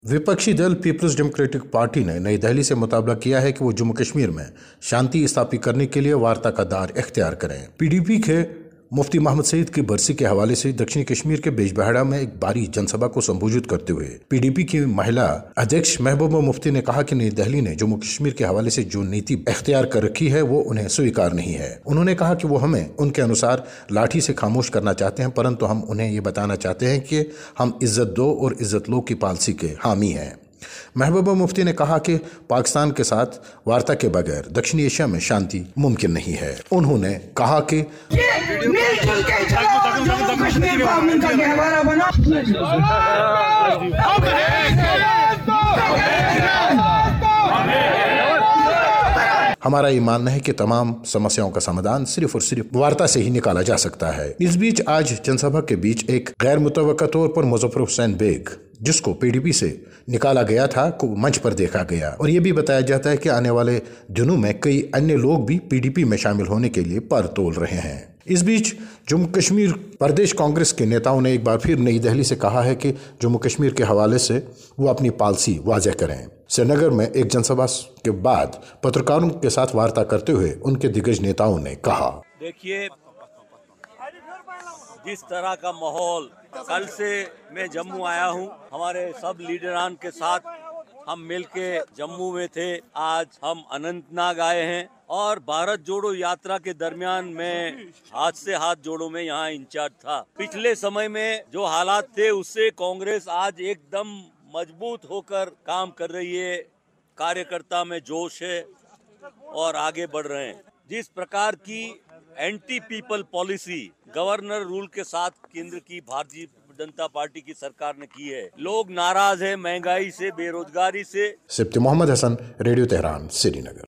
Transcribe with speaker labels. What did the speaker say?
Speaker 1: विपक्षी दल peoples democratic party ने नई दिल्ली से मुतालबा किया है कि वो जम्मू कश्मीर में शांति स्थापित करने के लिए वार्ता का दार इख्तियार करें। पीडीपी के मुफ्ती मोहम्मद सईद की बरसी के हवाले से दक्षिणी कश्मीर के बिजबेहरा में एक भारी जनसभा को संबोधित करते हुए पीडीपी की महिला अध्यक्ष महबूबा मुफ्ती ने कहा कि नई दिल्ली ने जम्मू कश्मीर के हवाले से जो नीति इख्तियार कर रखी है वो उन्हें स्वीकार नहीं है। उन्होंने कहा कि वो हमें उनके अनुसार लाठी से खामोश करना चाहते हैं, परंतु हम उन्हें ये बताना चाहते हैं कि हम इज्जत दो और इज्जत लो की पॉलिसी के हामी हैं। महबूबा मुफ्ती ने कहा कि पाकिस्तान के साथ वार्ता के बगैर दक्षिणी एशिया में शांति मुमकिन नहीं है। उन्होंने कहा कि हमारा ये मानना है कि तमाम समस्याओं का समाधान सिर्फ और सिर्फ वार्ता से ही निकाला जा सकता है। इस बीच आज जनसभा के बीच एक गैर मुतवक्का तौर पर मुजफ्फर हुसैन बेग, जिसको पीडीपी से निकाला गया था, को मंच पर देखा गया और ये भी बताया जाता है कि आने वाले दिनों में कई अन्य लोग भी पीडीपी में शामिल होने के लिए पर तोल रहे हैं। इस बीच जम्मू कश्मीर प्रदेश कांग्रेस के नेताओं ने एक बार फिर नई दिल्ली से कहा है कि जम्मू कश्मीर के हवाले से वो अपनी पॉलिसी वाज़ेह करें। श्रीनगर में एक जनसभा के बाद पत्रकारों के साथ वार्ता करते हुए उनके दिग्गज नेताओं ने कहा,
Speaker 2: देखिए, जिस तरह का माहौल, कल से मैं जम्मू आया हूँ, हमारे सब लीडरान के साथ हम मिलके जम्मू में थे। आज हम अनंतनाग आए हैं और भारत जोड़ो यात्रा के दरमियान मैं हाथ से हाथ जोड़ो में यहाँ इंचार्ज था। पिछले समय में जो हालात थे उससे कांग्रेस आज एकदम मजबूत होकर काम कर रही है। कार्यकर्ता में जोश है और आगे बढ़ रहे हैं। जिस प्रकार की anti people policy governor rule के साथ केंद्र की भारतीय जनता पार्टी की सरकार ने की है, लोग नाराज है महंगाई से, बेरोजगारी से।
Speaker 1: Sibti Mohammad Hasan, radio Tehran, Srinagar.